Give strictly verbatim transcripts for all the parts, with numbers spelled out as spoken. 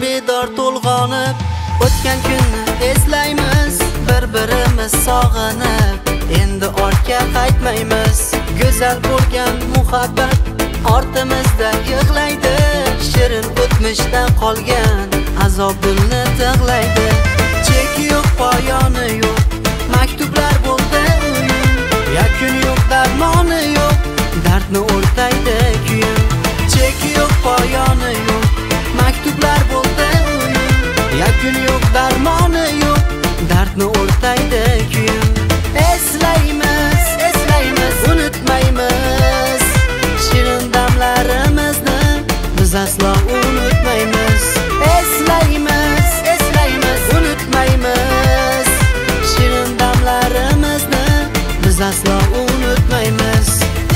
bedor to'lg'onib, o'tgan kunni eslaymiz, bir-birimiz sog'inib, endi ortga qaytmaymiz. Go'zal bo'lgan muhabbat ortimizda yig'laydi, shirin o'tmishdan qolgan azob dilni tig'laydi. Cheki yo'q, poyoni yo'q, maktublar bo'ldi o'yin, yakuni yo'q, darmoni yo'q, dardni o'rtaydi kuyim. Cheki yo'q, poyoni yo'q, maktublar bo'ldi o'yin, yakuni yo'q, darmoni yo'q, dardni o'rtaydi kuyim. Eslaymiz, eslaymiz, unutmaymiz, shirin damlarimizni biz aslo unutmaymiz. Eslaymiz, eslaymiz, unutmaymiz, shirin damlarimizni biz aslo unutmaymiz.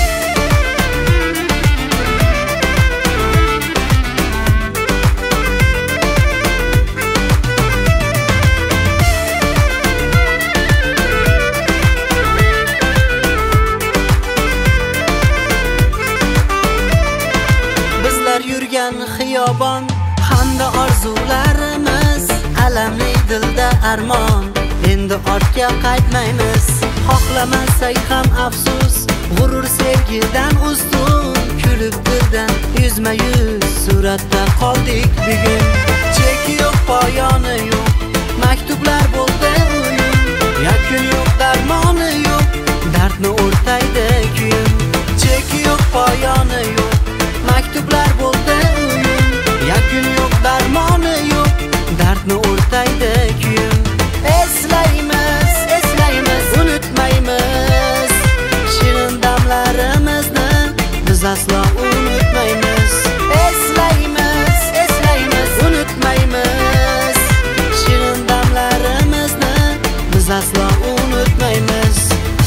Yurgan xiyobon hamda orzularimiz, alamli dilda armon, endi ortga qaytmaymiz. Xohlamasak ham afsus, g'urur sevgidan ustun, kulib dildan yuzma yuz suratda qoldik bugun. Cheki yo'q, poyoni yo'q, maktublar bo'ldi o'yin, yakun yo'q, darmoni yo'q, dardni o'rtaydi kuyim. Cheki yo'q, poyoni yo'q, maktublar bo'ldi o'yin, yakuni yo'q, darmoni yo'q, dardni o'rtaydi kuyim. Eslaymiz, eslaymiz, unutmaymiz, shirin damlarimizni biz aslo unutmaymiz. Eslaymiz, eslaymiz, unutmaymiz, shirin damlarimizni biz aslo unutmaymiz.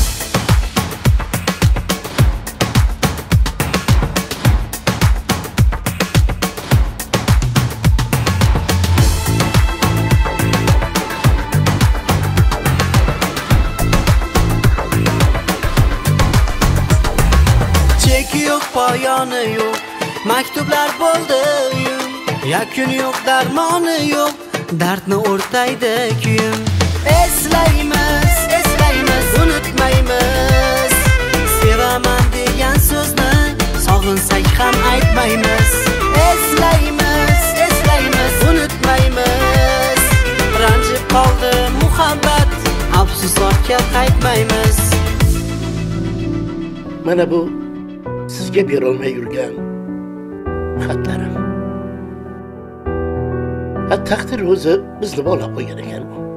Cheki yo'q, poyoni yo'q, maktublar bo'ldi o'yin, yakuni yo'q, darmoni yo'q, dardni o'rtaydi kuyim. Eslaymiz, eslaymiz, unutmaymiz, sevaman degan so'zni sog'insak ham aytmaymiz. Eslaymiz, eslaymiz, unutmaymiz, ranjib qoldi muhabbat, afsus ortga qaytmaymiz. Mana bu sizga berolmay yurgan xatlarim. Ha, taqdir o'zi bizni bog'lab qo'ygan ekan.